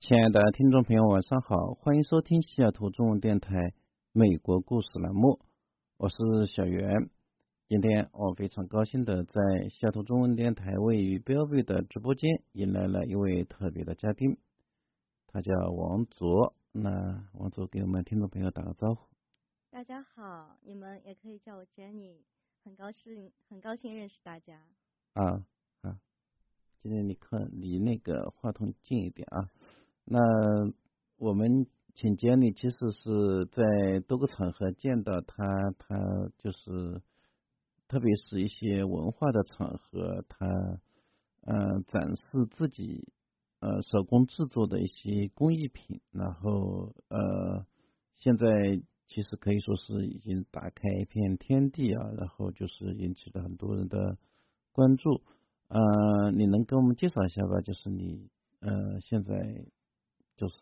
亲爱的听众朋友，晚上好，欢迎收听西雅图中文电台美国故事栏目，我是小袁。今天我非常高兴的在西雅图中文电台位于 Bellevue 的直播间迎来了一位特别的嘉宾，他叫王卓。那王卓给我们听众朋友打个招呼。 大家好，你们也可以叫我 Jenny， 很高兴认识大家。 啊，今天你离那个话筒近一点啊。那我们请Jenny其实是在多个场合见到他就是特别是一些文化的场合，他展示自己手工制作的一些工艺品，然后现在其实可以说是已经打开一片天地啊，然后就是引起了很多人的关注。你能跟我们介绍一下吧？就是你现在就是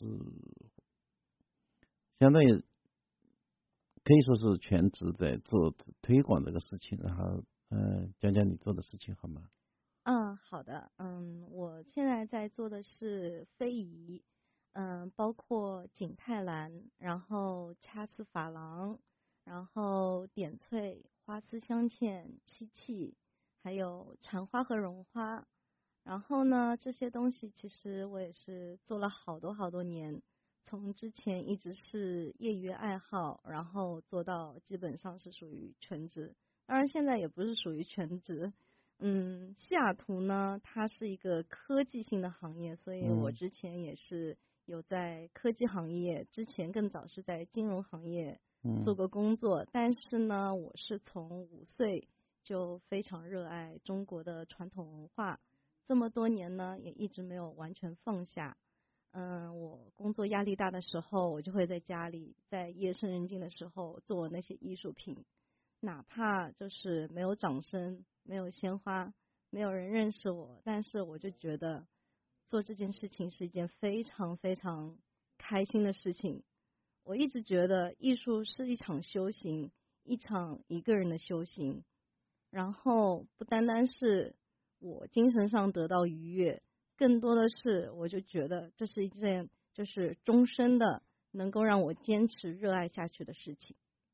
相当于可以说是全职在做推广这个事情，然后讲讲你做的事情好吗？ 好的，我现在在做的是非遗，包括景泰蓝，然后掐丝珐琅，然后点翠、花丝镶嵌、漆器，还有缠花和绒花。然后呢，这些东西其实我也是做了好多年，从之前一直是业余爱好，然后做到基本上是属于全职。当然现在也不是属于全职。西雅图呢，它是一个科技性的行业，所以我之前也是有在科技行业，之前更早是在金融行业做过工作。但是呢，我是从5岁就非常热爱中国的传统文化，这么多年呢，也一直没有完全放下。我工作压力大的时候，我就会在家里，在夜深人静的时候做那些艺术品，哪怕就是没有掌声，没有鲜花，没有人认识我，但是我就觉得做这件事情是一件非常开心的事情。我一直觉得艺术是一场修行，一个人的修行，然后不单单是我精神上得到愉悦，更多的是我就觉得这是一件就是终身的能够让我坚持热爱下去的事情。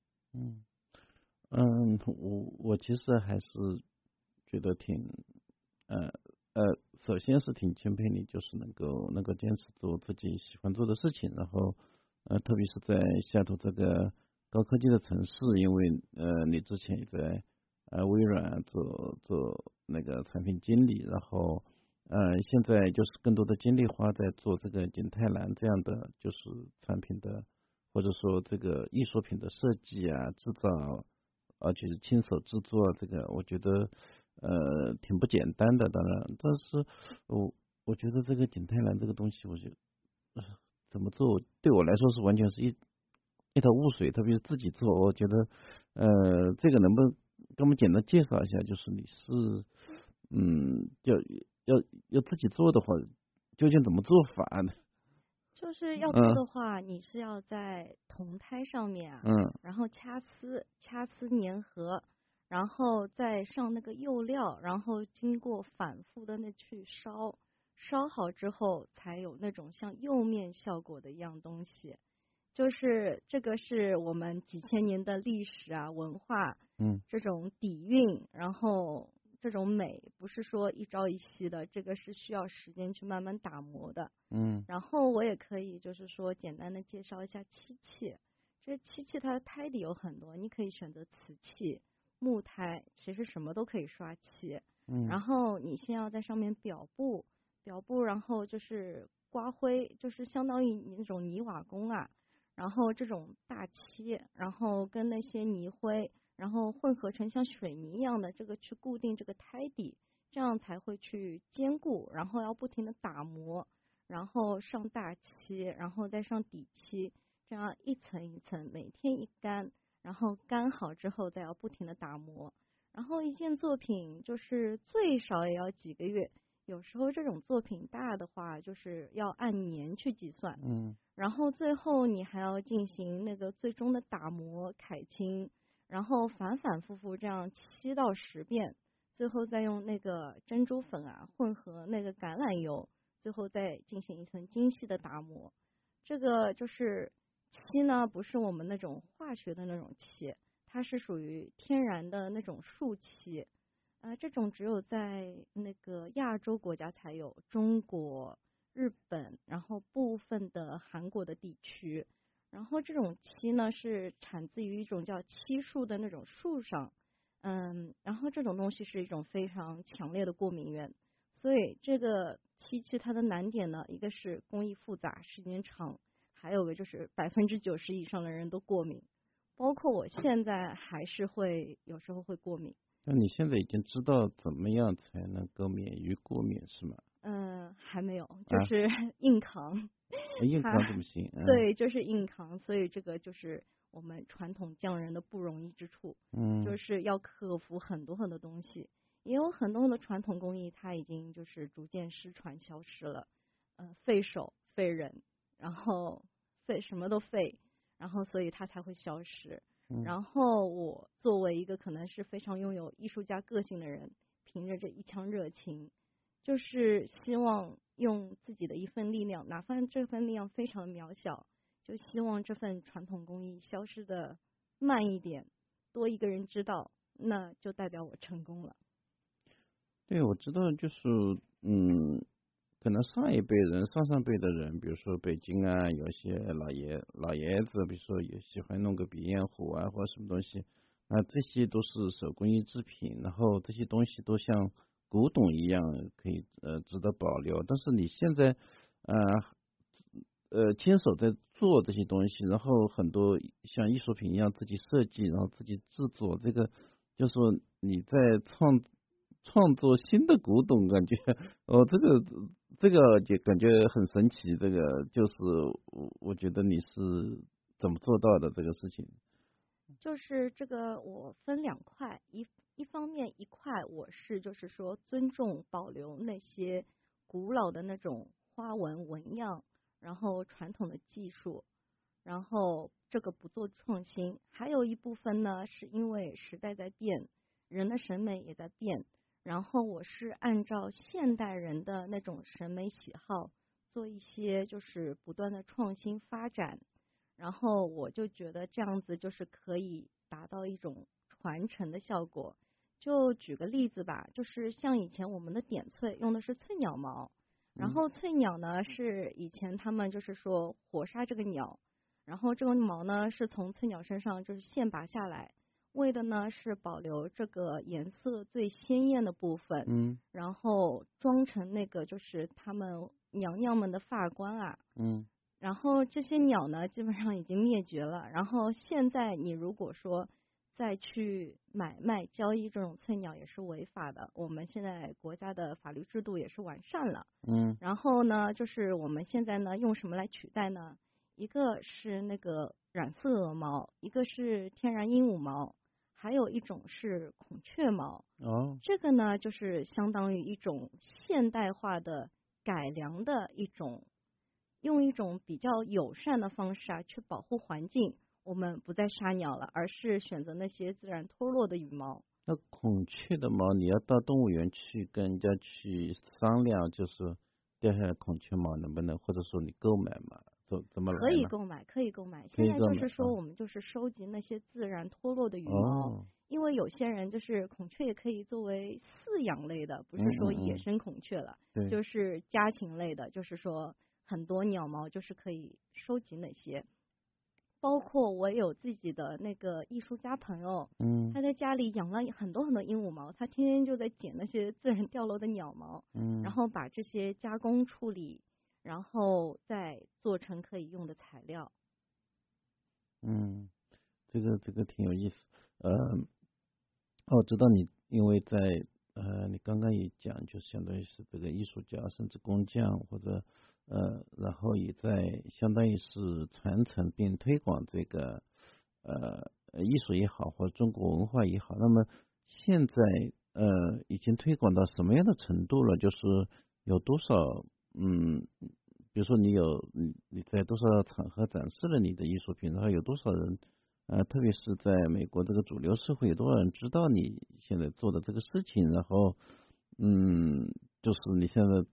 我其实还是觉得呃首先是挺钦佩你，就是能够坚持做自己喜欢做的事情，然后特别是在西雅图这个高科技的城市，因为你之前也在微软做那个产品经理，然后现在就是更多的精力花在做这个景泰蓝这样的就是产品的，或者说这个艺术品的设计啊、制造，就是亲手制作，这个我觉得挺不简单的。当然，但是我觉得这个景泰蓝这个东西，我觉得怎么做对我来说是完全是一头雾水，特别是自己做，我觉得这个能不能给我们简单介绍一下？就是你是要自己做的话，究竟怎么做法呢？ 就是要做的话，你是要在铜胎上面啊，然后掐丝粘合，然后再上那个釉料，然后经过反复的去烧好之后，才有那种像釉面效果的一样东西。就是这个是我们几千年的历史啊、文化，这种底蕴，然后这种美不是说一朝一夕的，这个是需要时间去慢慢打磨的。然后我也可以就是说简单的介绍一下漆器。这漆器它的胎底有很多，你可以选择瓷器、木胎，其实什么都可以刷漆。然后你先要在上面表布，然后就是刮灰，就是相当于那种泥瓦工啊。然后这种大漆，然后跟那些泥灰，然后混合成像水泥一样的这个去固定这个胎底，这样才会去坚固，然后要不停的打磨，然后上大漆，然后再上底漆，这样一层一层，每天一干，然后干好之后再要不停的打磨，然后一件作品就是最少也要几个月，有时候这种作品大的话就是要按年去计算。然后最后你还要进行那个最终的打磨、揩青，然后反复这样7到10遍，最后再用那个珍珠粉啊混合那个橄榄油， 最后再进行一层精细的打磨。这个就是漆呢，不是我们那种化学的那种漆，它是属于天然的那种树漆。这种只有在那个亚洲国家才有，中国、日本，然后部分的韩国的地区。然后这种漆呢是产自于一种叫漆树的那种树上，然后这种东西是一种非常强烈的过敏源，所以这个漆器它的难点呢，一个是工艺复杂、时间长，还有个就是90%以上的人都过敏，包括我现在还是会有时候会过敏。 那你现在已经知道怎么样才能够免于过敏是吗？ 还没有，就是硬扛。 硬扛怎么行？ 对，就是硬扛，所以这个就是我们传统匠人的不容易之处，就是要克服很多很多东西，也有很多的传统工艺，它已经就是逐渐失传消失了，费手费人，然后费什么都费，然后所以它才会消失。然后我作为一个可能是非常拥有艺术家个性的人，凭着这一腔热情，就是希望用自己的一份力量，哪怕这份力量非常渺小，就希望这份传统工艺消失的慢一点，多一个人知道，那就代表我成功了。 对，我知道，就是可能上一辈人、上辈的人，比如说北京啊，有些老爷子，比如说也喜欢弄个鼻烟壶啊，或者什么东西，这些都是手工艺制品，然后这些东西都像古董一样，可以值得保留。但是你现在亲手在做这些东西，然后很多像艺术品一样自己设计，然后自己制作，这个就是说你在创作新的古董，感觉这个就感觉很神奇。这个就是我觉得你是怎么做到的这个事情？ 就是这个我分两块，一方面一块我是就是说尊重保留那些古老的那种花纹纹样，然后传统的技术，然后这个不做创新。还有一部分呢，是因为时代在变，人的审美也在变，然后我是按照现代人的那种审美喜好做一些就是不断的创新发展。然后我就觉得这样子就是可以达到一种传承的效果。就举个例子吧，就是像以前我们的点翠用的是翠鸟毛，然后翠鸟呢是以前他们就是说活杀这个鸟，然后这个毛呢是从翠鸟身上就是现拔下来，为的呢是保留这个颜色最鲜艳的部分，然后装成那个就是他们娘娘们的发冠啊，然后这些鸟呢，基本上已经灭绝了。然后现在你如果说再去买卖交易这种翠鸟也是违法的。我们现在国家的法律制度也是完善了。然后呢，就是我们现在呢用什么来取代呢？一个是那个染色鹅毛，一个是天然鹦鹉毛，还有一种是孔雀毛。这个呢就是相当于一种现代化的改良的一种。用一种比较友善的方式去保护环境，我们不再杀鸟了，而是选择那些自然脱落的羽毛。 那孔雀的毛，你要到动物园去跟人家去商量，就是掉下来孔雀毛能不能，或者说你购买嘛，怎么来呢？ 可以购买，可以购买。现在就是说，我们就是收集那些自然脱落的羽毛，因为有些人就是孔雀也可以作为饲养类的，不是说野生孔雀了，就是家禽类的，就是说。很多鸟毛就是可以收集那些，包括我有自己的那个艺术家朋友，他在家里养了很多很多鹦鹉毛，他天天就在捡那些自然掉落的鸟毛，然后把这些加工处理，然后再做成可以用的材料。 这个挺有意思。我知道你因为在你刚刚也讲，就相当于是这个艺术家甚至工匠或者。然后也在相当于是传承并推广这个艺术也好，或者中国文化也好。那么现在已经推广到什么样的程度了？就是有多少比如说你在多少场合展示了你的艺术品，然后有多少人特别是在美国这个主流社会，有多少人知道你现在做的这个事情？然后就是你现在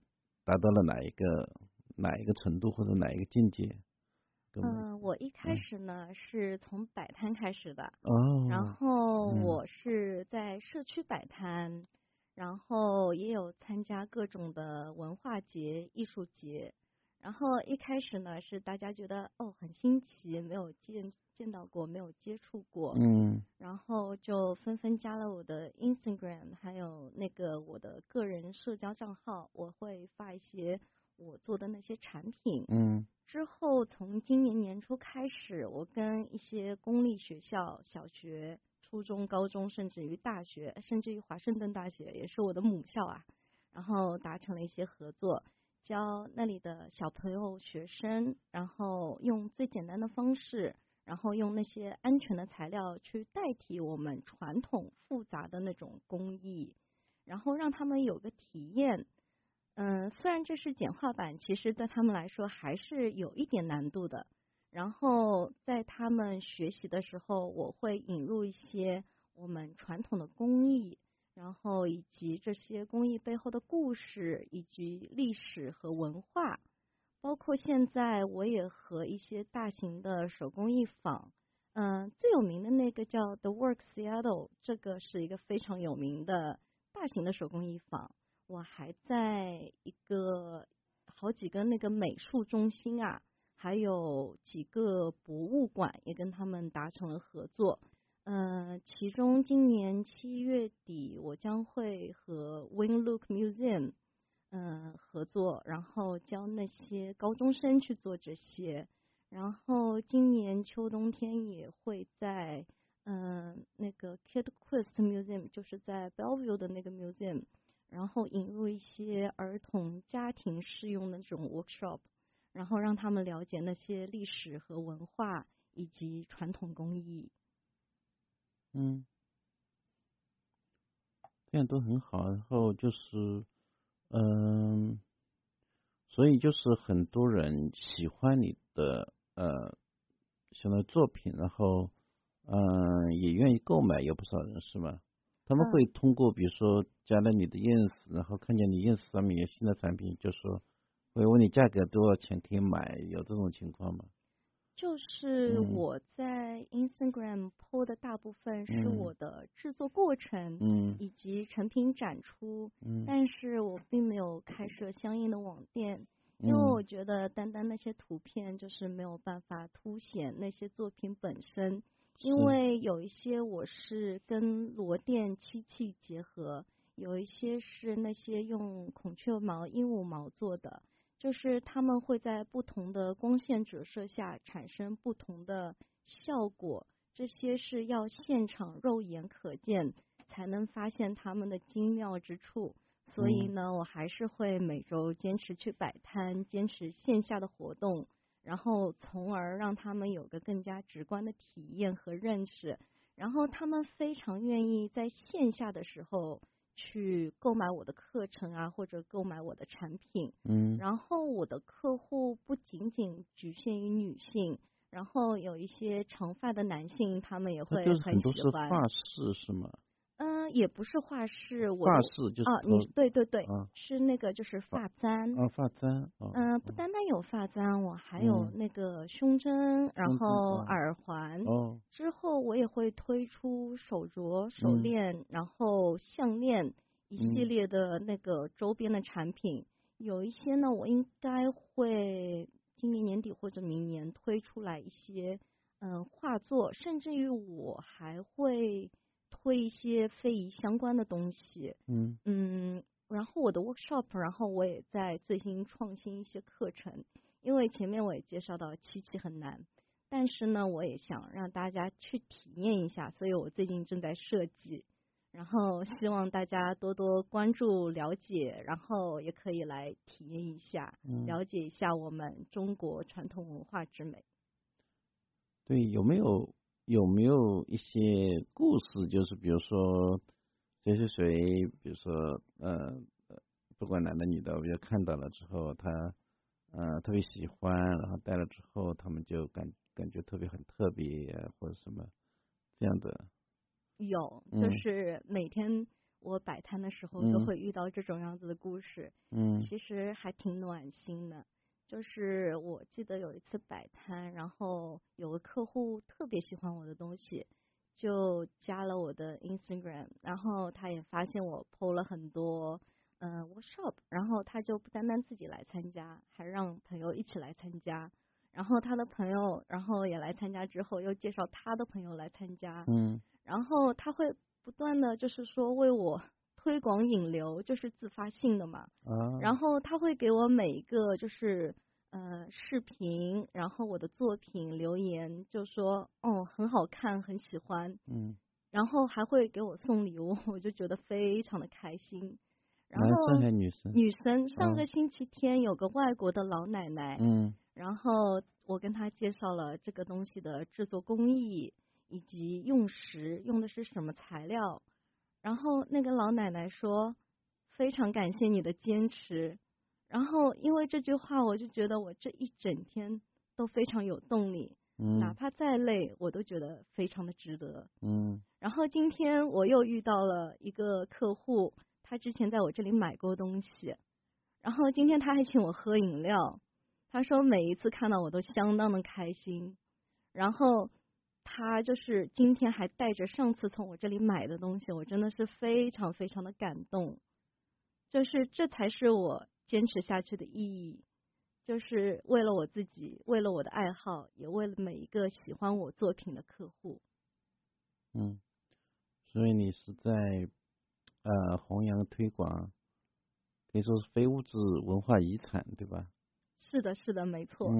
达到了哪一个程度或者哪一个境界？ 我一开始呢是从摆摊开始的，然哦， 后我是在社区摆摊，然后也有参加各种的文化节、艺术节。然后一开始呢是大家觉得很新奇，没有见到过，没有接触过，然后就纷纷加了我的 Instagram， 还有那个我的个人社交账号，我会发一些我做的那些产品。之后从今年年初开始，我跟一些公立学校、小学、初中、高中，甚至于大学，甚至于华盛顿大学也是我的母校啊，然后达成了一些合作，教那里的小朋友、学生，然后用最简单的方式，然后用那些安全的材料去代替我们传统复杂的那种工艺，然后让他们有个体验。虽然这是简化版，其实对他们来说还是有一点难度的。然后在他们学习的时候，我会引入一些我们传统的工艺，然后以及这些工艺背后的故事，以及历史和文化。包括现在我也和一些大型的手工艺坊，最有名的那个叫 The Work Seattle， 这个是一个非常有名的大型的手工艺坊。我还在好几个那个美术中心啊，还有几个博物馆也跟他们达成了合作。其中今年7月底，我将会和 Wing Look Museum 合作，然后教那些高中生去做这些。然后今年秋冬天也会在那个 Kid Quest Museum， 就是在 Bellevue 的那个 museum。然后引入一些儿童家庭适用的这种 workshop， 然后让他们了解那些历史和文化以及传统工艺。 这样都很好。然后就是，所以就是很多人喜欢你的相当于作品，然后也愿意购买，有不少人是吗？他们会通过比如说加了你的 ins， 然后看见你 ins 上面有新的产品，就说会问你价格多少钱可以买，有这种情况吗？ 就是我在 Instagram po 的大部分是我的制作过程，以及成品展出，但是我并没有开设相应的网店，因为我觉得单单那些图片就是没有办法凸显那些作品本身，因为有一些我是跟螺钿漆器结合，有一些是那些用孔雀毛、鹦鹉毛做的。就是它们会在不同的光线折射下产生不同的效果，这些是要现场肉眼可见才能发现它们的精妙之处。所以呢，我还是会每周坚持去摆摊，坚持线下的活动，然后从而让他们有个更加直观的体验和认识。然后他们非常愿意在线下的时候去购买我的课程啊，或者购买我的产品。然后我的客户不仅仅局限于女性，然后有一些长发的男性，他们也会很喜欢。 发饰是吗？ 也不是画饰， 发饰就是对，是那个就是发簪。 发簪。 不单单有发簪，我还有那个胸针，然后耳环。之后我也会推出手镯、手链，然后项链一系列的那个周边的产品。有一些呢，我应该会今年年底或者明年推出来一些画作，甚至于我还会推一些非遗相关的东西。然后我的 workshop， 然后我也在最新创新一些课程，因为前面我也介绍到漆器很难，但是呢，我也想让大家去体验一下，所以我最近正在设计。然后希望大家多多关注了解，然后也可以来体验一下，了解一下我们中国传统文化之美。 对，有没有一些故事，就是比如说谁，比如说不管男的女的，比如看到了之后，他特别喜欢，然后戴了之后，他们就感觉很特别或者什么这样的。 有，就是每天我摆摊的时候嗯都会遇到这种样子的故事，其实还挺暖心的。就是我记得有一次摆摊，然后有个客户特别喜欢我的东西，就加了我的 Instagram，然后他也发现我 PO 了很多workshop，然后他就不单单自己来参加，还让朋友一起来参加，然后他的朋友然后也来参加之后，又介绍他的朋友来参加，然后他会不断的就是说为我推广引流，就是自发性的嘛，然后他会给我每一个就是视频，然后我的作品留言，就说哦很好看，很喜欢，然后还会给我送礼物，我就觉得非常的开心。然后男生还是女生？ 女生，上个星期天有个外国的老奶奶，然后我跟她介绍了这个东西的制作工艺以及用时，用的是什么材料，然后那个老奶奶说非常感谢你的坚持，然后因为这句话我就觉得我这一整天都非常有动力，哪怕再累我都觉得非常的值得。然后今天我又遇到了一个客户，他之前在我这里买过东西，然后今天他还请我喝饮料，他说每一次看到我都相当的开心，然后他就是今天还带着上次从我这里买的东西，我真的是非常非常的感动，就是这才是我坚持下去的意义，就是为了我自己，为了我的爱好，也为了每一个喜欢我作品的客户。 所以你是在弘扬推广，可以说是非物质文化遗产，对吧？ 是的，是的，没错。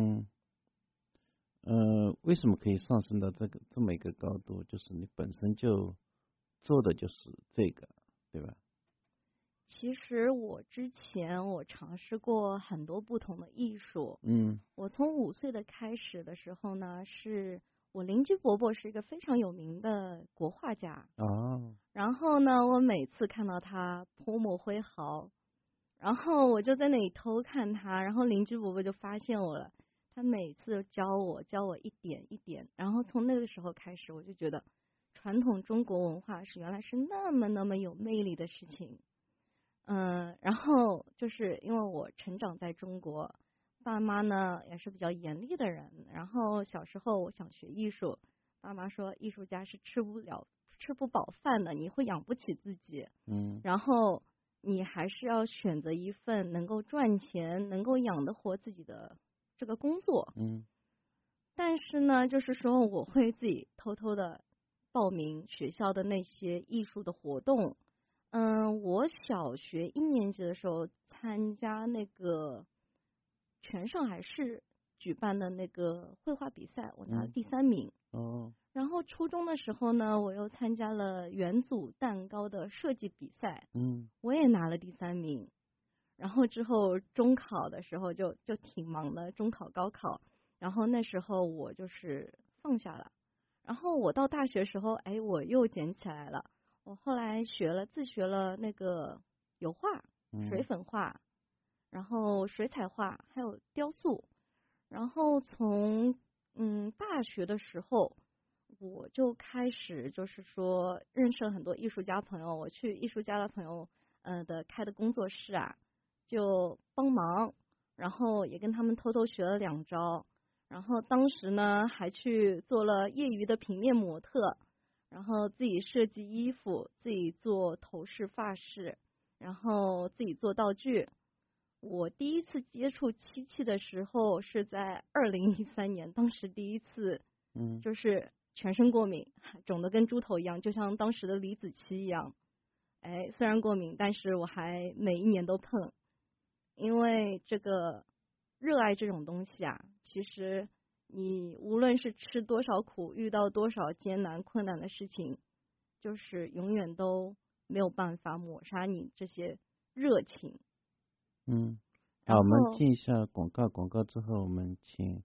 为什么可以上升到这么一个高度？就是你本身就做的就是这个，对吧？ 其实我之前我尝试过很多不同的艺术。我从5岁的开始的时候呢，是我邻居伯伯是一个非常有名的国画家。然后呢，我每次看到他泼墨挥毫，然后我就在那里偷看他，然后邻居伯伯就发现我了，他每次教我一点一点，然后从那个时候开始，我就觉得传统中国文化是原来是那么有魅力的事情。然后就是因为我成长在中国，爸妈呢也是比较严厉的人，然后小时候我想学艺术，爸妈说艺术家是吃不饱饭的，你会养不起自己，然后你还是要选择一份能够赚钱、能够养得活自己的这个工作。但是呢，就是说我会自己偷偷的报名学校的那些艺术的活动。我小学1年级的时候参加那个全上海市举办的那个绘画比赛，我拿了第3名。然后初中的时候呢，我又参加了元祖蛋糕的设计比赛，我也拿了第3名。然后之后中考的时候就挺忙的，中考、高考，然后那时候我就是放下了。然后我到大学时候，我又捡起来了。我后来自学了那个油画、水粉画，然后水彩画，还有雕塑。然后从大学的时候，我就开始就是说认识了很多艺术家朋友，我去艺术家的朋友的开的工作室啊，就帮忙，然后也跟他们偷偷学了2招。然后当时呢还去做了业余的平面模特，然后自己设计衣服，自己做头饰发饰，然后自己做道具。我第一次接触漆器的时候是在2013年，当时第一次就是全身过敏，肿得跟猪头一样，就像当时的李子柒一样。虽然过敏，但是我还每一年都碰，因为这个热爱这种东西啊，其实你无论是吃多少苦，遇到多少艰难困难的事情，就是永远都没有办法抹杀你这些热情。 好，我们进一下广告，广告之后我们请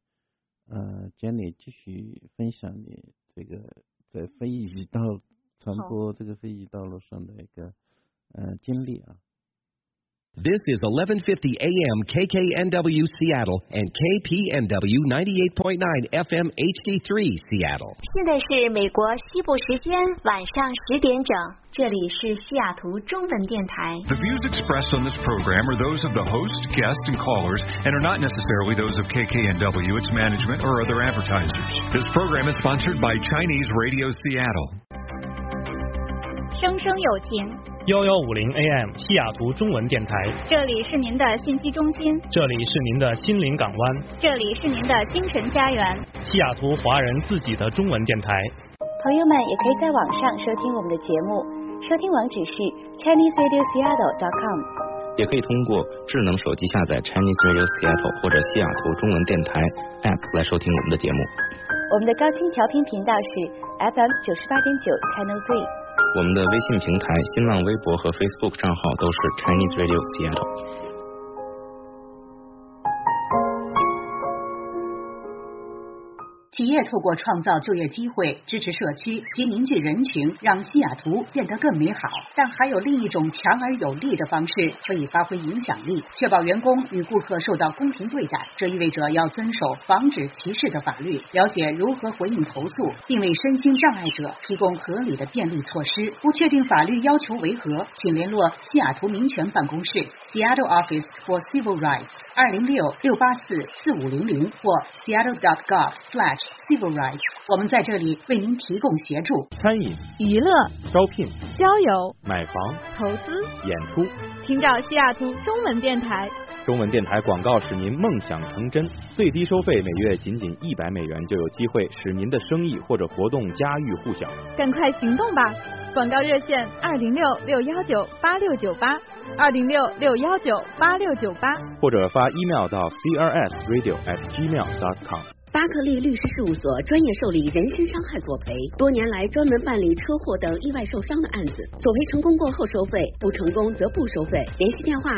Jenny 继续分享你这个在非遗传播这个非遗道路上的一个经历啊。 This is 1150 AM KKNW Seattle and KPNW 98.9 FM HD3 Seattle. 现在是美国西部时间晚上10点整，这里是西雅图中文电台。 The views expressed on this program are those of the host, guests, and callers and are not necessarily those of KKNW, its management, or other advertisers. This program is sponsored by Chinese Radio Seattle. 生生有情 1150 AM 西雅图中文电台， 这里是您的信息中心， 这里是您的心灵港湾， 这里是您的精神家园， 西雅图华人自己的中文电台。 朋友们也可以在网上收听我们的节目，收听网址是 ChineseRadioSeattle.com， 也可以通过智能手机下载 Chinese Radio Seattle 或者西雅图中文电台 App 来收听我们的节目。 我们的高清调频频道是 FM 98.9 Channel 3。 我们的微信平台、新浪微博和 Facebook 账号都是 Chinese Radio Seattle。 企业透过创造就业机会、支持社区及凝聚人群，让西雅图变得更美好。但还有另一种强而有力的方式可以发挥影响力，确保员工与顾客受到公平对待。这意味着要遵守防止歧视的法律，了解如何回应投诉，并为身心障碍者提供合理的便利措施。不确定法律要求为何，请联络西雅图民权办公室 Seattle Office for Civil Rights 206-684-4500或 Seattle.gov/Civil Rights， 我们在这里为您提供协助。 餐饮、 娱乐、 招聘、 交友、 买房、 投资、 演出， 听找西雅图中文电台。 中文电台广告使您梦想成真，最低收费每月仅100美元，就有机会使您的生意或者活动家喻户晓。 赶快行动吧！广告热线206-619-8698，206-619-8698， 或者发 email 到 crsradio@gmail.com。 巴克利律师事务所专业受理人身伤害索赔，多年来专门办理车祸等意外受伤的案子，索赔成功过后收费，不成功则不收费。联系电话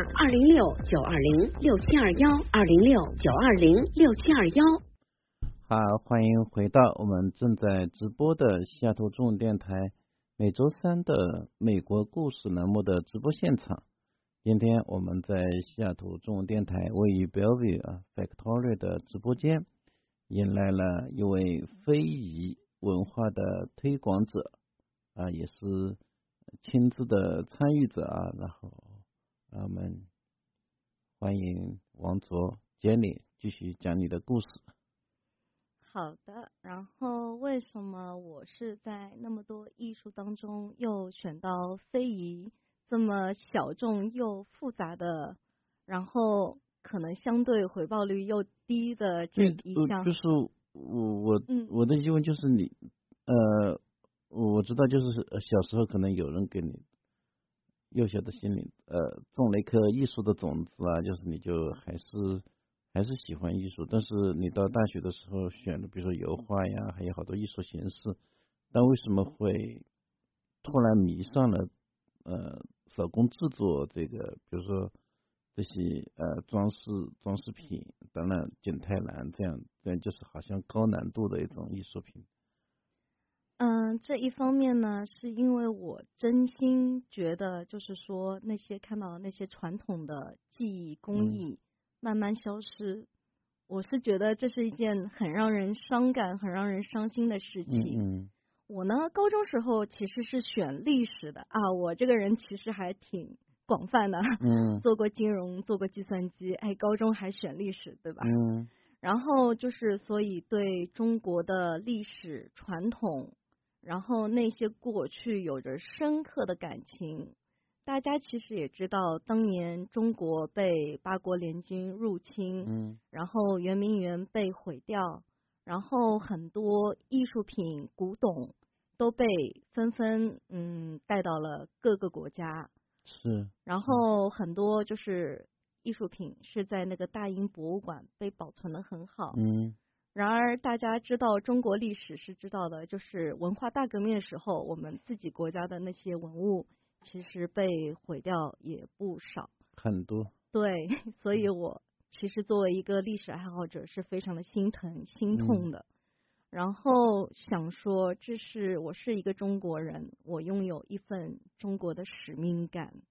206-920-6721，206-920-6721。 好，欢迎回到我们正在直播的西雅图中文电台每周三的美国故事栏目的直播现场。今天我们在西雅图中文电台位于 Bellevue Factory 的直播间，迎来了一位非遗文化的推广者也是亲自的参与者然后我们欢迎王卓 Jenny 继续讲你的故事。 好的，然后为什么我是在那么多艺术当中又选到非遗这么小众又复杂的，然后可能相对回报率又低的这一项？ 就是我的疑问就是你我知道就是小时候可能有人给你幼小的心灵种了一颗艺术的种子就是你就还是喜欢艺术，但是你到大学的时候选的比如说油画呀，还有好多艺术形式，但为什么会突然迷上了手工制作这个，比如说这些装饰品，当然景泰蓝这样就是好像高难度的一种艺术品。 这一方面呢，是因为我真心觉得，就是说那些看到那些传统的技艺工艺慢慢消失，我是觉得这是一件很让人伤感、很让人伤心的事情。我呢，高中时候其实是选历史的我这个人其实还挺广泛的，做过金融，做过计算机，高中还选历史，对吧？然后就是所以对中国的历史传统，然后那些过去有着深刻的感情。大家其实也知道，当年中国被八国联军入侵，然后圆明园被毁掉，然后很多艺术品、古董都被纷纷带到了各个国家。 是， 然后很多就是艺术品是在那个大英博物馆被保存得很好。然而大家知道中国历史是知道的，就是文化大革命的时候，我们自己国家的那些文物其实被毁掉也不少，很多。对，所以我其实作为一个历史爱好者是非常的心疼心痛的。然后想说，我是一个中国人，我拥有一份中国的使命感，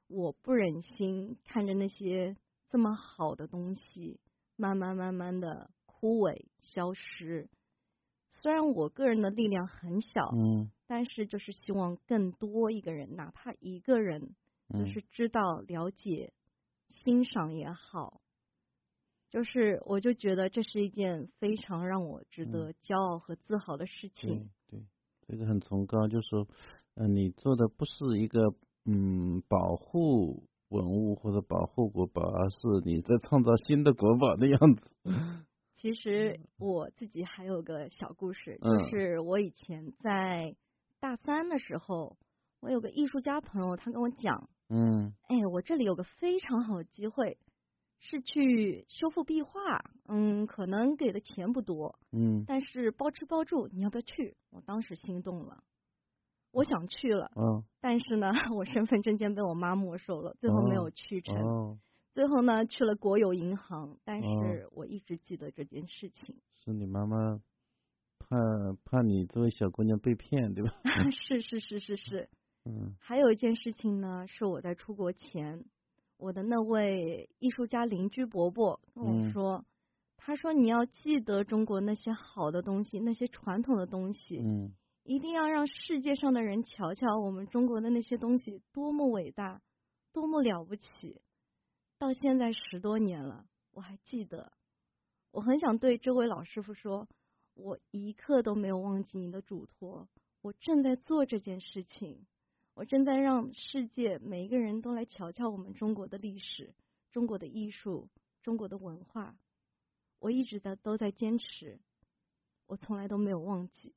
我不忍心看着那些这么好的东西慢慢的枯萎消失。虽然我个人的力量很小，但是就是希望更多一个人，哪怕一个人，就是知道、了解、欣赏也好，就是我就觉得这是一件非常让我值得骄傲和自豪的事情。 对，这个很崇高，就是说，你做的不是一个保护文物或者保护国宝，而是你在创造新的国宝的样子。 其实我自己还有个小故事，就是我以前在大3的时候，我有个艺术家朋友，他跟我讲，我这里有个非常好的机会，是去修复壁画，可能给的钱不多，但是包吃包住，你要不要去？我当时心动了，我想去了，但是呢，我身份证件被我妈没收了，最后没有去成。最后呢，去了国有银行，但是我一直记得这件事情。 是你妈妈怕你这位小姑娘被骗，对吧？ 是。还有一件事情呢，是我在出国前，我的那位艺术家邻居伯伯跟我说，他说你要记得中国那些好的东西，那些传统的东西，一定要让世界上的人瞧瞧我们中国的那些东西多么伟大，多么了不起。到现在10多年了，我还记得。我很想对这位老师傅说，我一刻都没有忘记你的嘱托，我正在做这件事情，我正在让世界每一个人都来瞧瞧我们中国的历史、中国的艺术、中国的文化。我一直都在坚持，我从来都没有忘记。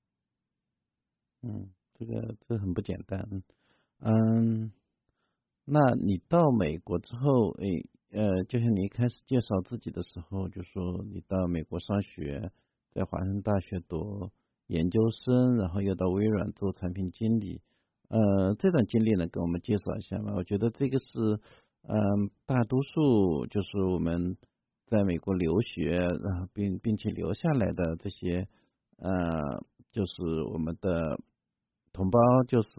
这很不简单。那你到美国之后，就像你一开始介绍自己的时候，就说你到美国上学，在华盛顿大学读研究生，然后又到微软做产品经理。这段经历呢，给我们介绍一下吧。我觉得这个是，大多数就是我们在美国留学，然后并且留下来的这些，就是我们的同胞，就是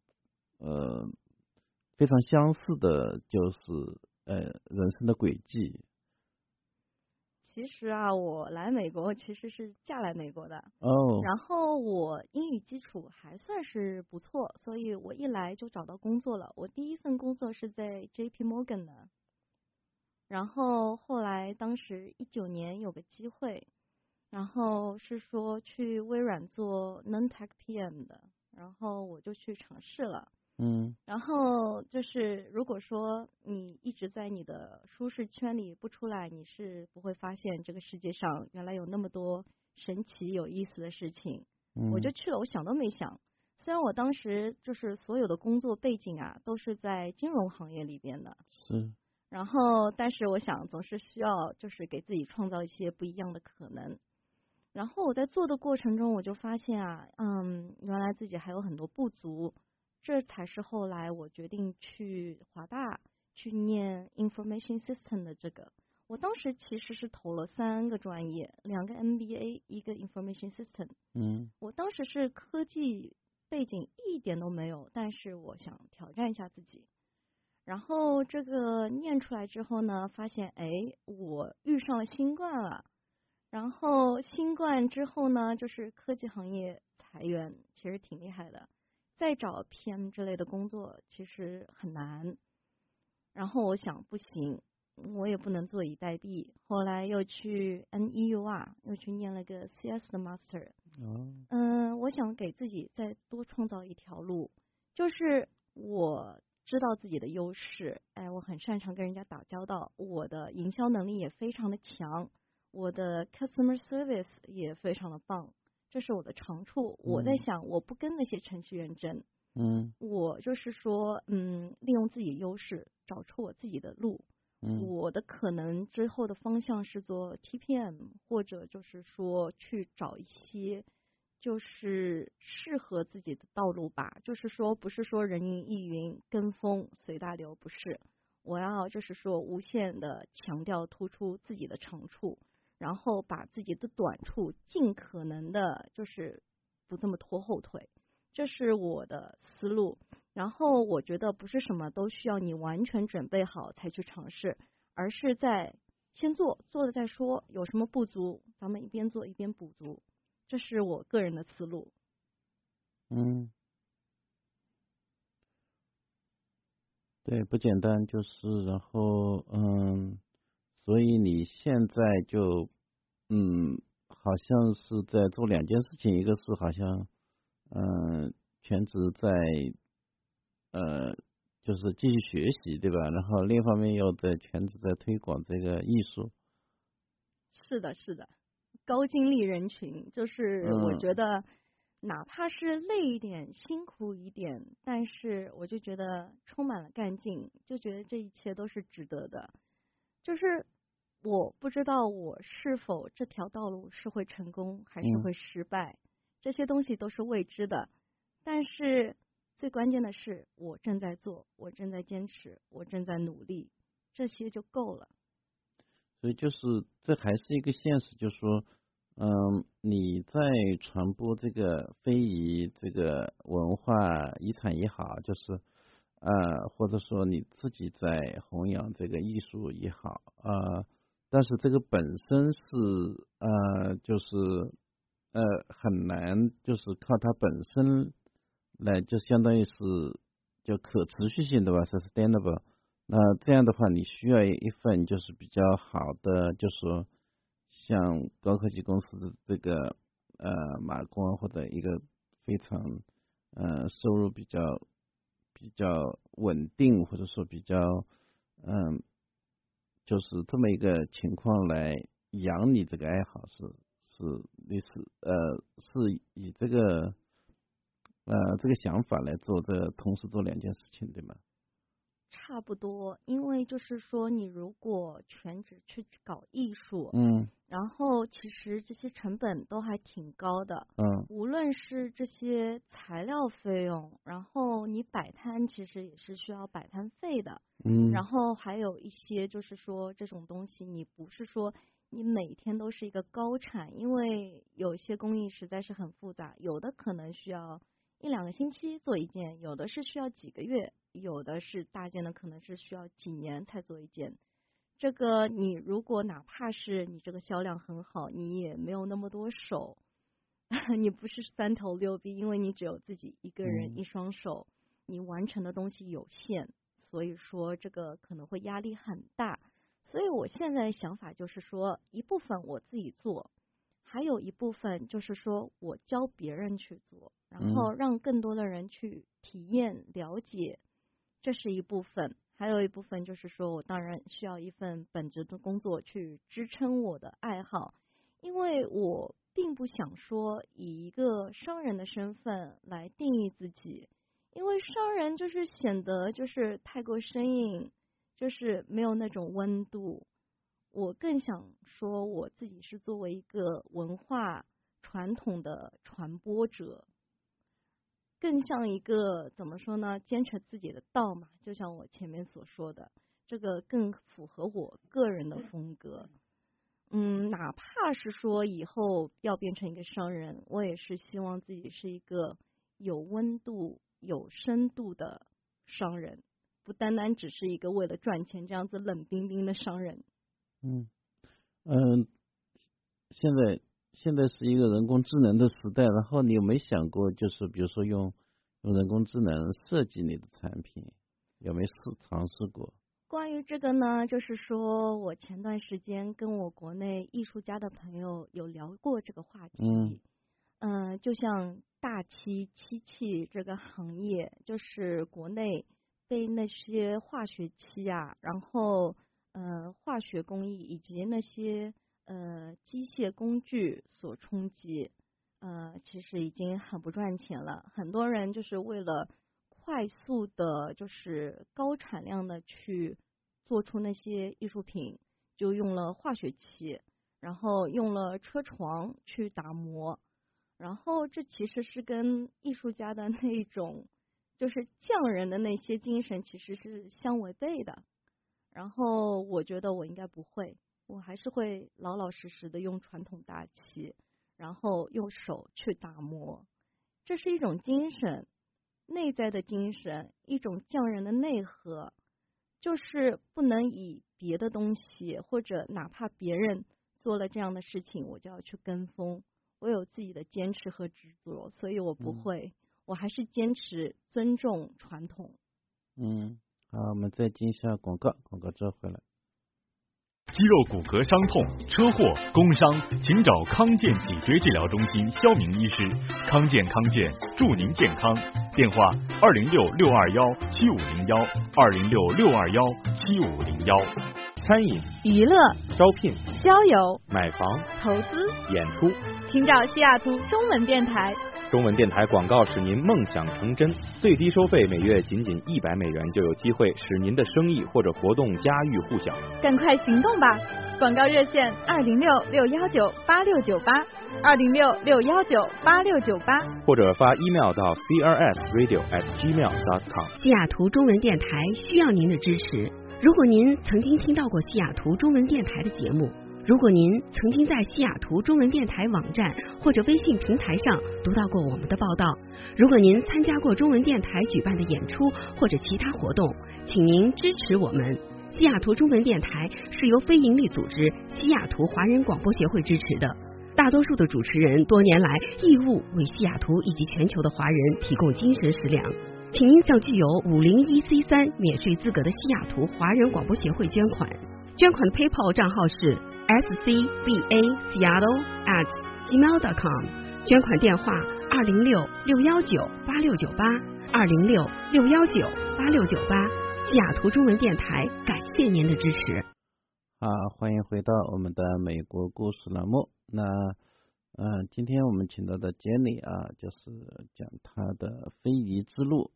非常相似的，就是人生的轨迹。 其实啊，我来美国其实是嫁来美国的。然后我英语基础还算是不错，所以我一来就找到工作了。我第一份工作是在 JP Morgan 的，然后后来当时19年有个机会，然后是说去微软做 Non-Tech PM 的，然后我就去尝试了。然后就是如果说你一直在你的舒适圈里不出来，你是不会发现这个世界上原来有那么多神奇有意思的事情。我就去了，我想都没想。虽然我当时就是所有的工作背景啊都是在金融行业里边的，然后但是我想总是需要就是给自己创造一些不一样的可能。然后我在做的过程中，我就发现啊，原来自己还有很多不足。这才是后来我决定去华大去念 Information System 的这个。我当时其实是投了3个专业，2个 MBA， 1个 Information System。我当时是科技背景一点都没有，但是我想挑战一下自己。然后这个念出来之后呢，发现我遇上了新冠了。然后新冠之后呢，就是科技行业裁员，其实挺厉害的。再找 PM 之类的工作其实很难，然后我想不行，我也不能坐以待毙。后来又去 NEUR 又去念了个 CS 的 Master。我想给自己再多创造一条路，就是我知道自己的优势，我很擅长跟人家打交道，我的营销能力也非常的强，我的 Customer Service 也非常的棒。这是我的长处。我在想，我不跟那些程序员争，我就是说，利用自己优势，找出我自己的路。我的可能之后的方向是做 TPM， 或者就是说去找一些就是适合自己的道路吧。就是说，不是说人云亦云、跟风随大流，不是。我要就是说无限的强调突出自己的长处。然后把自己的短处尽可能的就是不这么拖后腿，这是我的思路。 然后我觉得不是什么都需要你完全准备好才去尝试，而是在先做了再说，有什么不足咱们一边做一边补足，这是我个人的思路。 对，不简单，就是然后所以你现在就好像是在做2件事情，一个是好像全职在就是继续学习，对吧？然后另一方面又在全职在推广这个艺术。 是的，高精力人群，就是我觉得哪怕是累一点、辛苦一点，但是我就觉得充满了干劲，就觉得这一切都是值得的。就是我不知道我是否这条道路是会成功还是会失败，这些东西都是未知的。但是最关键的是，我正在做，我正在坚持，我正在努力，这些就够了。 所以就是这还是一个现实，就是说你在传播这个非遗这个文化遗产也好，就是或者说你自己在弘扬这个艺术也好但是这个本身是就是很难，就是靠它本身来，就相当于是就可持续性的吧 ，sustainable。那这样的话，你需要一份就是比较好的，就是说像高科技公司的这个马光，或者一个非常收入比较稳定，或者说比较就是这么一个情况来养你这个爱好，是类似是以这个想法来做同时做2件事情，对吗？ 差不多，因为就是说，你如果全职去搞艺术，然后其实这些成本都还挺高的，无论是这些材料费用，然后你摆摊其实也是需要摆摊费的，然后还有一些就是说这种东西，你不是说你每天都是一个高产，因为有些工艺实在是很复杂，有的可能需要1-2个星期做一件，有的是需要几个月，有的是大件的可能是需要几年才做一件。这个你如果哪怕是你这个销量很好，你也没有那么多手，你不是3头6臂，因为你只有自己一个人1双手，你完成的东西有限，所以说这个可能会压力很大。所以我现在想法就是说，一部分我自己做，还有一部分就是说我教别人去做，然后让更多的人去体验了解，这是一部分。还有一部分就是说我当然需要一份本职的工作去支撑我的爱好，因为我并不想说以一个商人的身份来定义自己，因为商人就是显得就是太过生硬，就是没有那种温度。我更想说我自己是作为一个文化传统的传播者，更像一个怎么说呢，坚持自己的道嘛，就像我前面所说的，这个更符合我个人的风格。哪怕是说以后要变成一个商人，我也是希望自己是一个有温度有深度的商人，不单单只是一个为了赚钱这样子冷冰冰的商人。 现在是一个人工智能的时代，然后你有没有想过，就是比如说用人工智能设计你的产品，有没有尝试过？ 关于这个呢，就是说我前段时间跟我国内艺术家的朋友有聊过这个话题。就像大漆漆器这个行业，就是国内被那些化学漆啊，然后化学工艺以及那些机械工具所冲击，其实已经很不赚钱了。很多人就是为了快速的，就是高产量的去做出那些艺术品，就用了化学漆，然后用了车床去打磨，然后这其实是跟艺术家的那种就是匠人的那些精神其实是相违背的。然后我觉得我应该不会，我还是会老老实实的用传统大漆，然后用手去打磨，这是一种精神。 内在的精神，一种匠人的内核，就是不能以别的东西，或者哪怕别人做了这样的事情，我就要去跟风。我有自己的坚持和执着，所以我不会，我还是坚持尊重传统。 好，我们再进一下广告，广告之后回来。 肌肉骨骼伤痛、车祸、工伤，请找康健脊椎治疗中心肖明医师。康健祝您健康。电话206-621-7501，206-621-7501。 餐饮、 娱乐、 招聘、 交友、 买房、 投资、 演出， 请找西雅图中文电台。 中文电台广告使您梦想成真，最低收费每月仅100美元，就有机会使您的生意或者活动家喻户晓。 赶快行动吧！广告热线206-619-8698，206-619-8698， 或者发 email 到 crsradio@gmail.com。 西雅图中文电台需要您的支持。如果您曾经听到过西雅图中文电台的节目，如果您曾经在西雅图中文电台网站或者微信平台上读到过我们的报道，如果您参加过中文电台举办的演出或者其他活动，请您支持我们。西雅图中文电台是由非营利组织西雅图华人广播协会支持的，大多数的主持人多年来义务为西雅图以及全球的华人提供精神食粮。请您向具有501C3免税资格的西雅图华人广播协会捐款，捐款的 PayPal 账号是scbaseattle@gmail.com， 捐款电话206-619-8698，206-619-8698。西雅图中文电台感谢您的支持。 好，欢迎回到我们的美国故事栏目。那今天我们请到的杰里啊，就是讲他的非遗之路。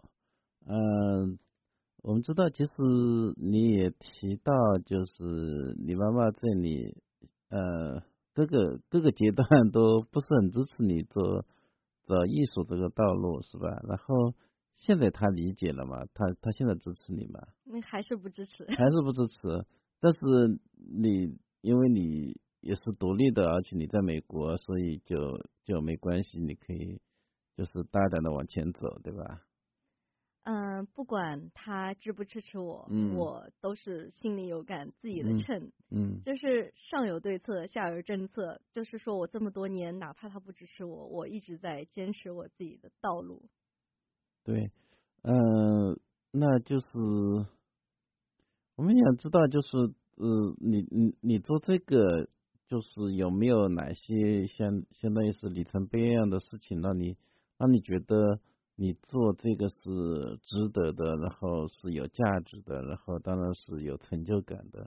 我们知道，其实你也提到，就是你妈妈这里各个阶段都不是很支持你走艺术这个道路，是吧？然后现在他理解了嘛？他现在支持你吗？ 还是不支持？ 还是不支持。但是因为你也是独立的，而且你在美国，所以就没关系，你可以就是大胆的往前走，对吧？ 不管他支不支持我，我都是心里有杆，自己的秤。就是上有对策，下有政策。就是说我这么多年，哪怕他不支持我，我一直在坚持我自己的道路。 对，那就是我们想知道，就是你做这个，就是有没有哪些相当于是里程碑一样的事情，让你觉得你做这个是值得的，然后是有价值的，然后当然是有成就感的。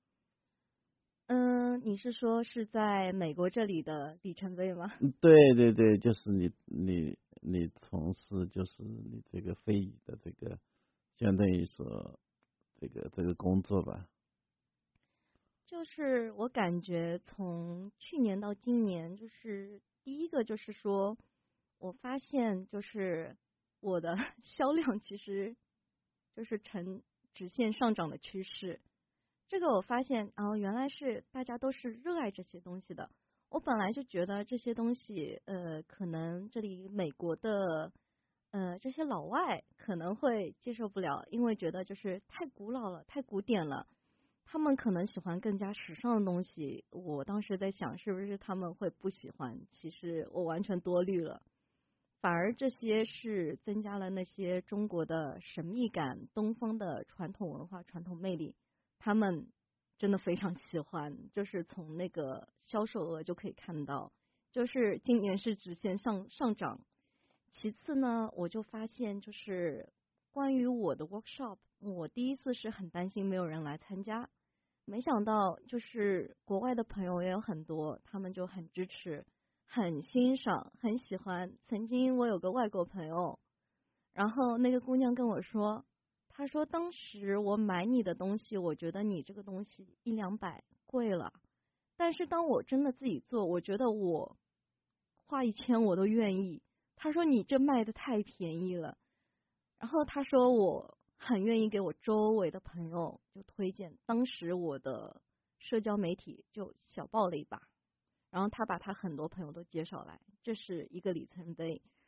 你是说是在美国这里的里程碑吗？ 对对对，就是你从事就是你这个非遗的这个相当于说这个工作吧。 就是我感觉从去年到今年，就是第一个就是说，我发现就是我的销量其实就是呈直线上涨的趋势。这个我发现原来是大家都是热爱这些东西的。我本来就觉得这些东西可能这里美国的这些老外可能会接受不了，因为觉得就是太古老了，太古典了。他们可能喜欢更加时尚的东西。我当时在想，是不是他们会不喜欢？其实我完全多虑了，反而这些是增加了那些中国的神秘感、东方的传统文化、传统魅力。他们真的非常喜欢，就是从那个销售额就可以看到，就是今年是直线上涨。其次呢，我就发现就是关于我的 workshop， 我第一次是很担心没有人来参加，没想到就是国外的朋友也有很多，他们就很支持、很欣赏、很喜欢。曾经我有个外国朋友，然后那个姑娘跟我说，她说当时我买你的东西，我觉得你这个东西100-200贵了，但是当我真的自己做，我觉得我花1000我都愿意。她说你这卖的太便宜了。然后她说我很愿意给我周围的朋友就推荐，当时我的社交媒体就小爆了一把，然后她把她很多朋友都介绍来，这是一个里程碑。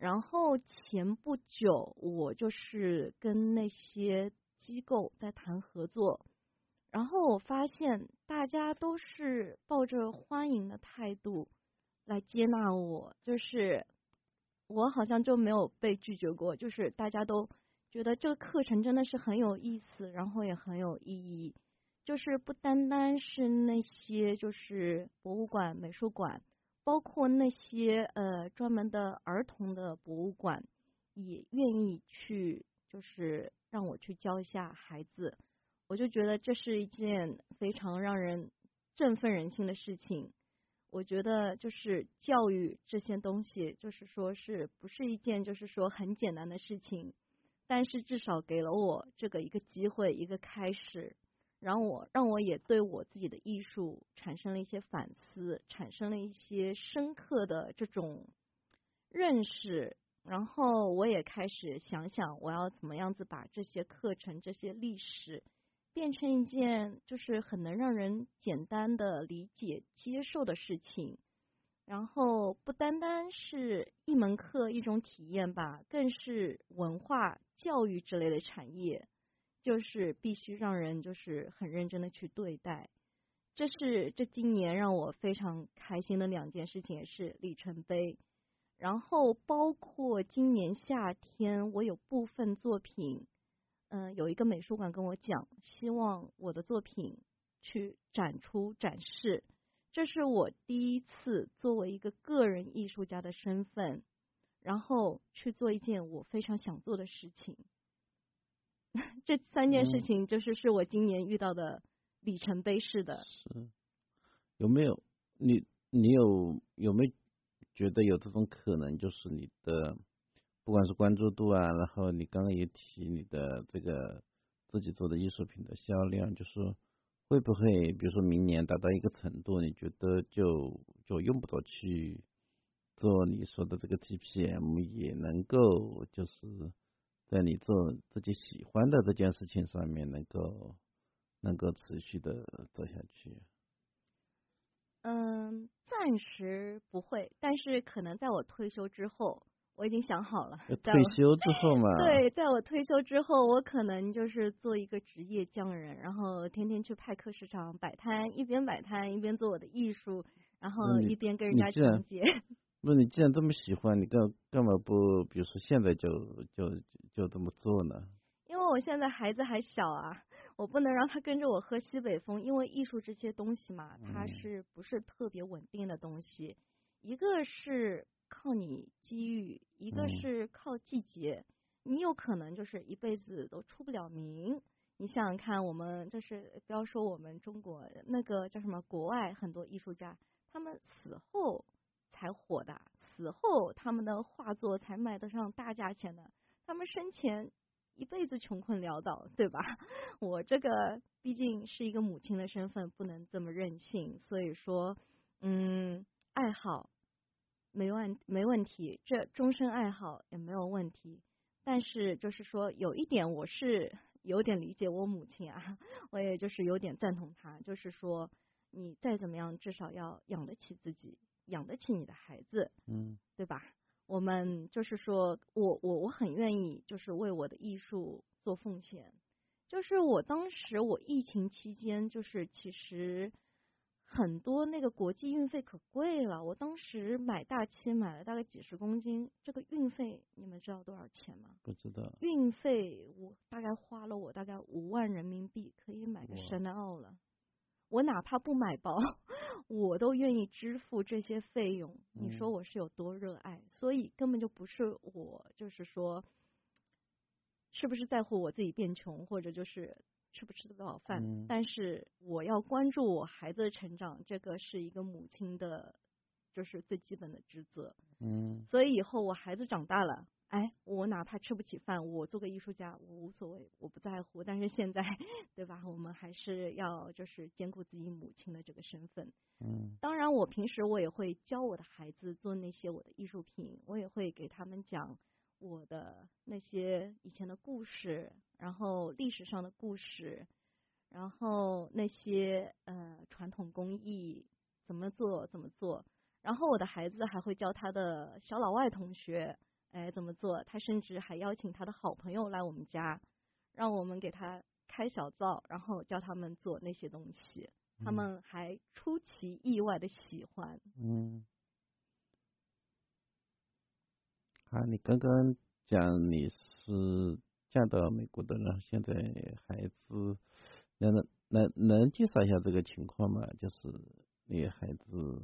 然后前不久我就是跟那些机构在谈合作，然后我发现大家都是抱着欢迎的态度来接纳我，就是我好像就没有被拒绝过，就是大家都觉得这个课程真的是很有意思，然后也很有意义，就是不单单是那些就是博物馆、美术馆，包括那些专门的儿童的博物馆，也愿意去就是让我去教一下孩子，我就觉得这是一件非常让人振奋人心的事情。我觉得就是教育这些东西，就是说是不是一件就是说很简单的事情，但是至少给了我这个一个机会，一个开始，让我也对我自己的艺术产生了一些反思，产生了一些深刻的这种认识，然后我也开始想想我要怎么样子把这些课程、这些历史变成一件就是很能让人简单的理解、接受的事情，然后不单单是一门课、一种体验吧，更是文化教育之类的产业，就是必须让人就是很认真的去对待。这今年让我非常开心的2件事情，也是里程碑。然后包括今年夏天，我有部分作品，有一个美术馆跟我讲，希望我的作品去展示。这是我第一次作为一个个人艺术家的身份，然后去做一件我非常想做的事情。这3件事情是我今年遇到的里程碑式的。 是，有没有你有没有觉得有这种可能，就是你的不管是关注度啊，然后你刚刚也提你的这个自己做的艺术品的销量，就是会不会比如说明年达到一个程度，你觉得就用不着去做你说的这个 TPM， 也能够就是在你做自己喜欢的这件事情上面能够持续的走下去？ 暂时不会，但是可能在我退休之后，我已经想好了。 退休之后嘛？ 对，在我退休之后，我可能就是做一个职业匠人，然后天天去派克市场摆摊，一边摆摊一边做我的艺术，然后一边跟人家讲解。 不，你既然这么喜欢，你干嘛不比如说现在就这么做呢？ 因为我现在孩子还小啊，我不能让他跟着我喝西北风，因为艺术这些东西嘛，它是不是特别稳定的东西？一个是靠你机遇，一个是靠季节，你有可能就是一辈子都出不了名。你想想看，我们就是不要说我们中国那个叫什么，国外很多艺术家，他们死后才火的，死后他们的画作才卖得上大价钱的，他们生前一辈子穷困潦倒，对吧？我这个毕竟是一个母亲的身份，不能这么任性，所以说，爱好没问题，这终身爱好也没有问题。但是就是说，有一点我是有点理解我母亲啊，我也就是有点赞同她，就是说，你再怎么样，至少要养得起自己，养得起你的孩子，对吧？我们就是说我很愿意就是为我的艺术做奉献。就是我当时我疫情期间，就是其实很多那个国际运费可贵了，我当时买大漆买了大概几10公斤，这个运费你们知道多少钱吗？ 不知道。 运费我大概花了我大概5万人民币，可以买个香奈儿了。我哪怕不买包，我都愿意支付这些费用。你说我是有多热爱？所以根本就不是我，就是说，是不是在乎我自己变穷，或者就是吃不吃得到饭？但是我要关注我孩子的成长，这个是一个母亲的，就是最基本的职责。所以以后我孩子长大了，我哪怕吃不起饭，我做个艺术家，我无所谓，我不在乎。但是现在，对吧？我们还是要就是兼顾自己母亲的这个身份。当然，我平时我也会教我的孩子做那些我的艺术品，我也会给他们讲我的那些以前的故事，然后历史上的故事，然后那些传统工艺怎么做。然后我的孩子还会教他的小老外同学怎么做。他甚至还邀请他的好朋友来我们家，让我们给他开小灶，然后教他们做那些东西。他们还出其意外的喜欢。 你刚刚讲你是嫁到美国的，然后现在孩子，能介绍一下这个情况吗？就是你孩子，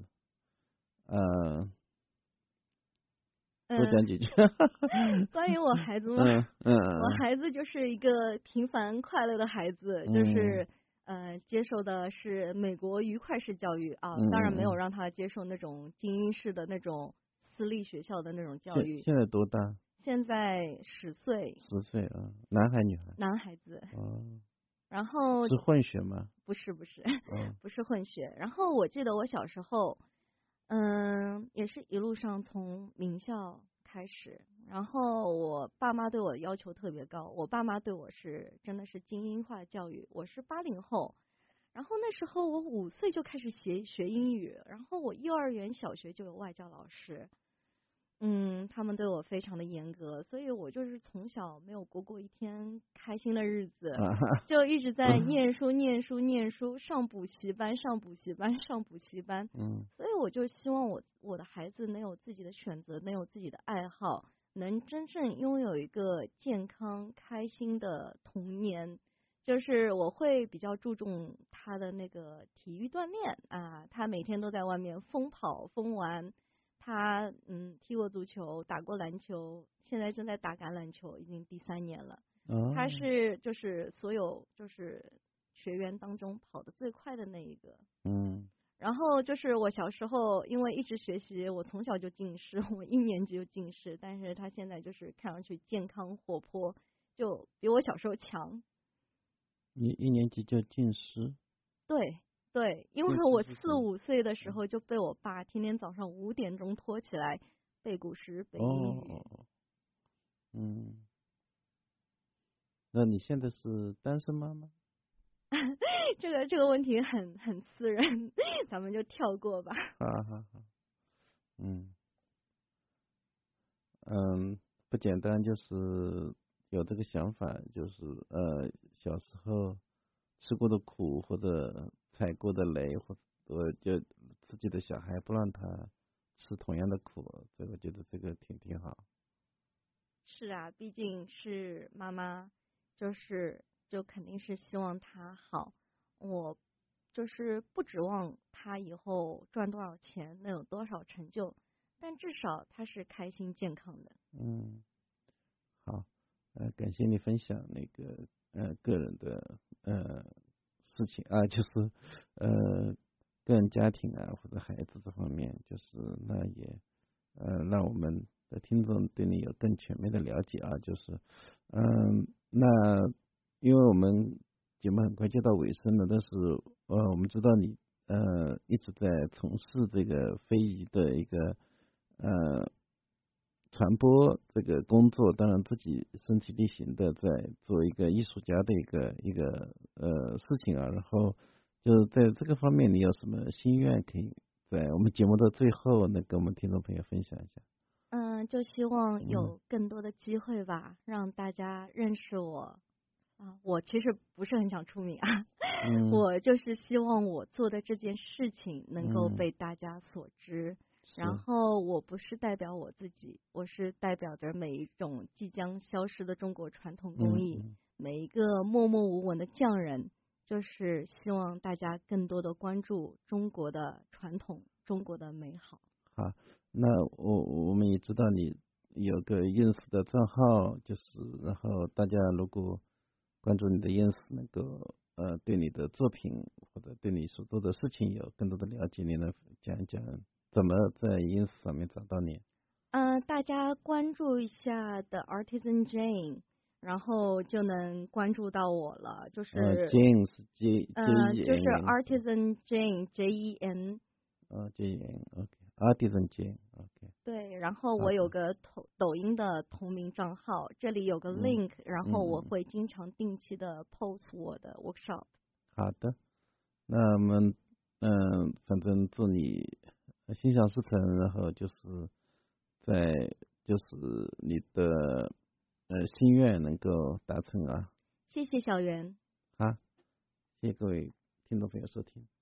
多讲几句。 关于我孩子吗？我孩子就是一个平凡快乐的孩子，就是接受的是美国愉快式教育啊，当然没有让他接受那种精英式的那种私立学校的那种教育。 现在多大？ 现在10岁。 10岁啊，男孩女孩？ 男孩子。然后是混血吗？ 不是，不是混血。然后我记得我小时候，也是一路上从名校开始，然后我爸妈对我的要求特别高，我爸妈对我是真的是精英化教育。我是80后，然后那时候我5岁就开始学英语，然后我幼儿园、小学就有外教老师。他们对我非常的严格，所以我就是从小没有过一天开心的日子，就一直在念书，上补习班，所以我就希望我的孩子能有自己的选择，能有自己的爱好，能真正拥有一个健康开心的童年。就是我会比较注重他的那个体育锻炼啊，他每天都在外面疯跑疯玩。他踢过足球，打过篮球，现在正在打橄榄球，已经第3年了。他是就是所有就是学员当中跑得最快的那一个。然后就是我小时候因为一直学习，我从小就近视，我1年级就近视，但是他现在就是看上去健康活泼，就比我小时候强。 你1年级就近视？ 对，因为我4、5岁的时候就被我爸天天早上5点钟拖起来背古诗、背英语。那你现在是单身妈妈？ 这个问题很私人，咱们就跳过吧。 好。不简单，就是有这个想法，就是小时候吃过的苦或者踩过的雷，或者就自己的小孩不让他吃同样的苦，所以我觉得这个挺好。 是啊，毕竟是妈妈，就肯定是希望他好。我就是不指望他以后赚多少钱，能有多少成就，但至少他是开心健康的。 好，感谢你分享那个个人的事情啊，就是个人家庭啊或者孩子这方面，就是那也让我们的听众对你有更全面的了解啊，就是那因为我们节目很快就到尾声了，但是我们知道你一直在从事这个非遗的一个传播这个工作，当然自己身体力行的在做一个艺术家的一个事情啊，然后就在这个方面你有什么心愿可以在我们节目的最后能跟我们听众朋友分享一下？ 就希望有更多的机会吧，让大家认识我啊。我其实不是很想出名啊，我就是希望我做的这件事情能够被大家所知。然后我不是代表我自己，我是代表着每一种即将消失的中国传统工艺，每一个默默无闻的匠人，就是希望大家更多的关注中国的传统，中国的美好。 好，那我们也知道你有个 ins 的账号，就是然后大家如果关注你的 ins 能够对你的作品或者对你所做的事情有更多的了解，你能讲一讲怎么在 ins 上面找到你？ 大家关注一下 The Artisan Jane， 然后就能关注到我了。就是 Jane 是 J， 就是 Artisan Jane JEN。 JEN OK。Artisan Jane OK。 对，然后我有个抖音的同名账号，这里有个 link，然后我会经常定期的 post 我的 workshop。 好的，那我们反正祝你心想事成，然后就是在就是你的心愿能够达成啊。 谢谢小袁。 好，谢谢各位听众朋友收听。